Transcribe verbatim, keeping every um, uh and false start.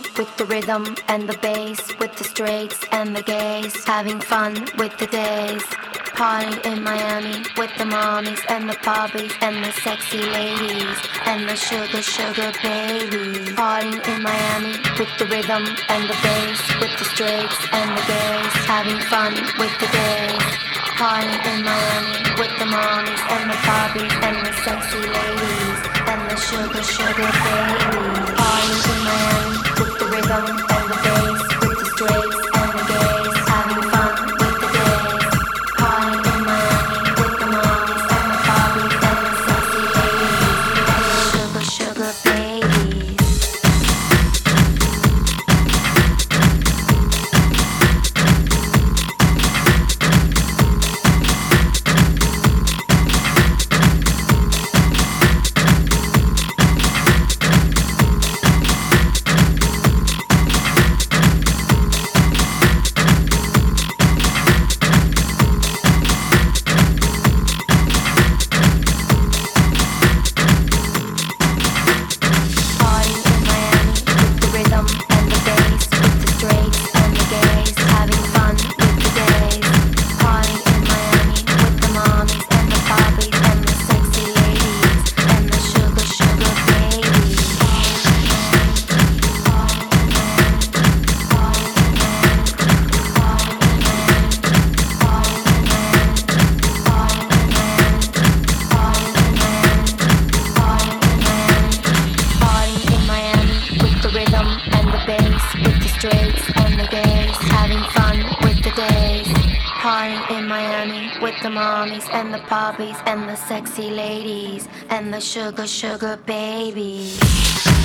with the rhythm and the bass, with the straights and the gays, having fun with the days. Party in Miami with the mommies and the poppies and the sexy ladies and the sugar, sugar babies. Party in Miami with the rhythm and the bass, with the straights and the gays, having fun with the days. Party in Miami with the mommies and the poppies and the sexy ladies and the sugar, sugar babies. Party in Miami with the rhythm and the bass, with the straights and the gays, having fun with the days. Party in Miami with the mommies and the poppies and the sexy ladies and the sugar, sugar babies. And the poppies and the sexy ladies and the sugar, sugar babies.